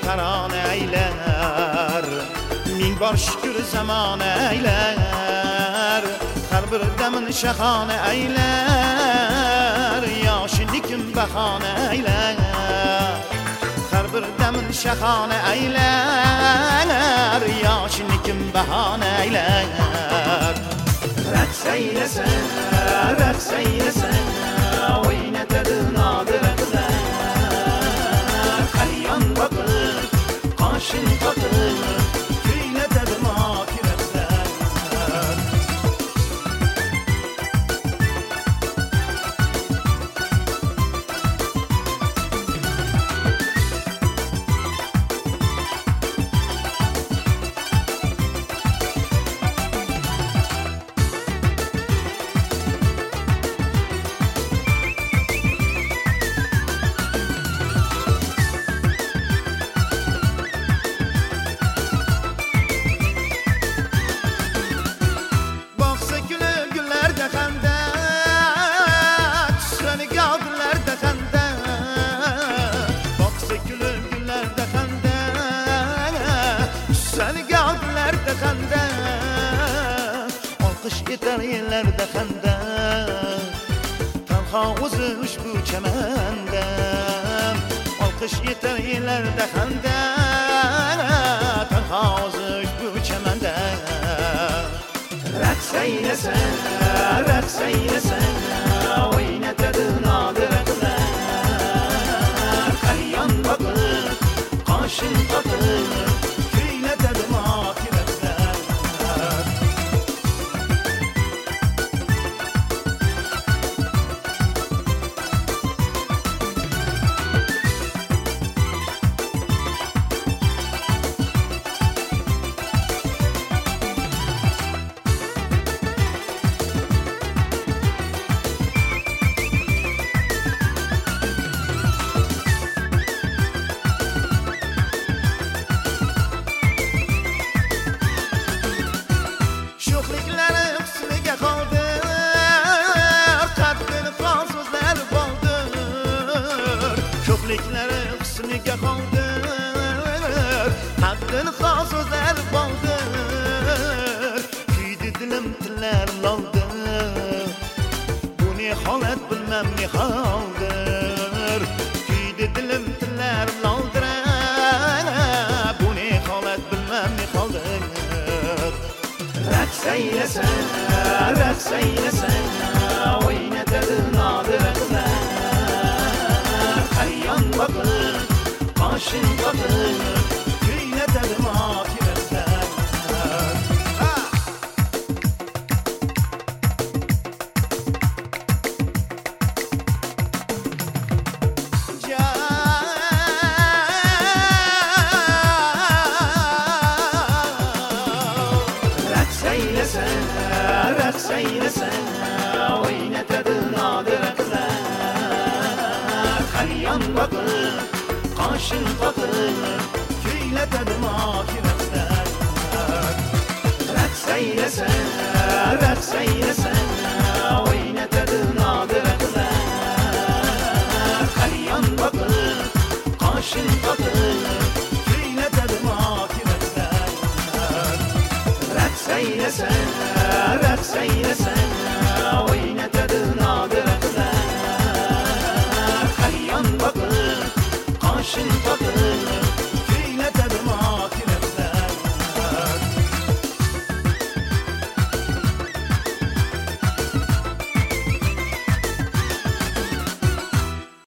tarane eyler, min bar şükür zamane eyler, her bir demin şahane eyler, yaşınlikim bahane eyler, her bir demin şahane eyler, yaşınlikim bahane eyler. Raks eylesen, oynatıdı nadirler, kalyan bakır, kaşın takır, kıynetıdı makiretler. Yeter yerlerde xende, tenha uzuş bu çemende. Alkış yeter yerlerde xende, tenha uzuş bu çemende. Raks eylesen, oynatıdı nadirler, kalyan bakır, kaşın takır, kıynetıdı makiretler. Şöhlikleri kısmıga kaldır, haddini xas sözler baldır. Kuydi dilim tiller laldır, bu ne halet bilmem ne haldır. Kuydi dilim tiller laldır, bu ne halet bilmem ne haldır. Raks eylesen, oynatıdı nadirler, kalyan bakır, kaşın takır, kıynetıdı makiretler. Raks eylesen, oynatıdı nadirler, kalyan bakır, kaşın takır, kıynetıdı makiretler. Raks eylesen, oynatıdı nadirler, kalyan bakır, kaşın takır, kıynetıdı makiretler. Raks eylesen, oynatıdı nadirler, kalyan bakır, kaşın takır.